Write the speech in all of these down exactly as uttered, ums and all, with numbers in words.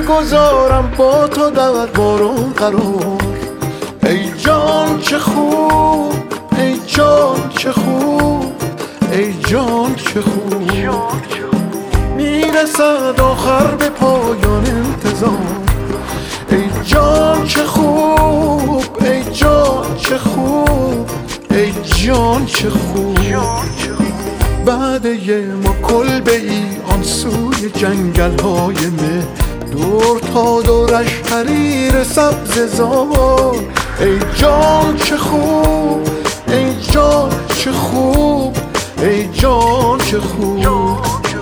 میگذارم با تو در بارون قرار. ای جان چه خوب، ای جان چه خوب، ای جان چه خوب. میرسد آخر به پایان انتظار. ای جان چه خوب، ای جان چه خوب، ای جان چه خوب. بعد یه ما کلبه ای آن سوی جنگل های مه، دور تا دورش حریر سبز زار. ای جان چه خوب، ای جان چه خوب، ای جان چه خوب.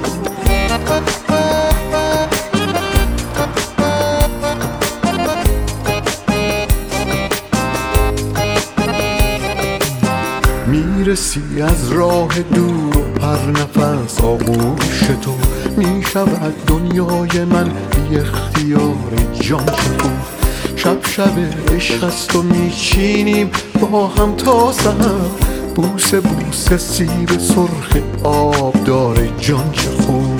میرسی از راه دور و پر نفس آغوش تو، میشود دنیای من بی اختیار. جان چه خوب. شب شب عشق است و میچینیم با هم تا سحر، بوسه بوسه سیب سرخ آب داره. جان چه خوب.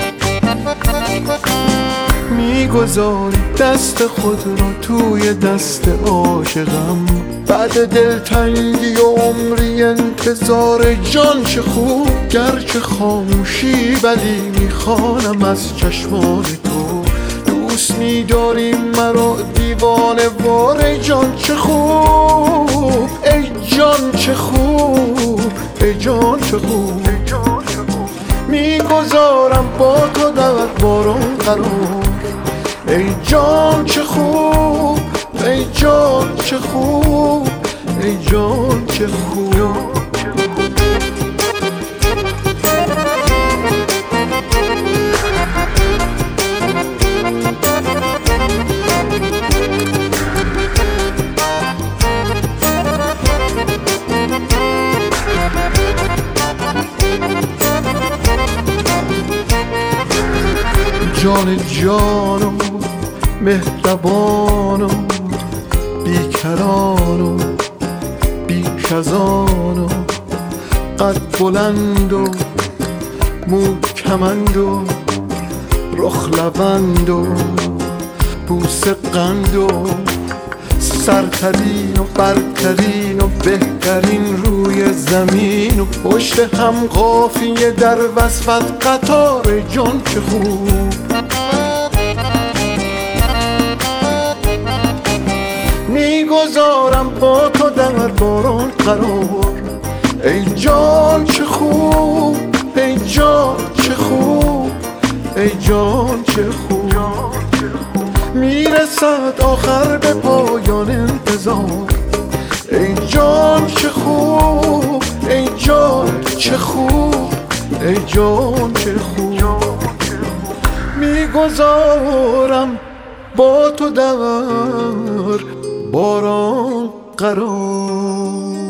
میگذاری دست خود را توی دست عاشقم، بعد دلتنگی و عمری انتظار. جان چه خوب. گرچه خاموشی ولی میخوانم از چشمان تو، دوست می‌داری مرا دیوانه وار. جان چه خوب، ای جان چه خوب، ای جان چه خوب. میگذارم با تو در بارون قرار. ای جان چه خوب، ای جان چه خوب، ای جان چه خوب. جان جان و مهربان و بیکران و بیش از آن و قد بلند و مو کمند و رخ لبند و بوسه قند و سرترین و برترین و بهترین روی زمین و پشت هم قافیه در وصفت قطار. جان چه خوب. میگذارم با تو در بارون قرار. ای جان چه خوب، ای جان چه خوب، ای جان چه خوب. میرسد آخر به پایان انتظار. ای جان چه خوب، ای جان چه خوب، ای جان چه خوب. میگذارم با تو در باران قرار.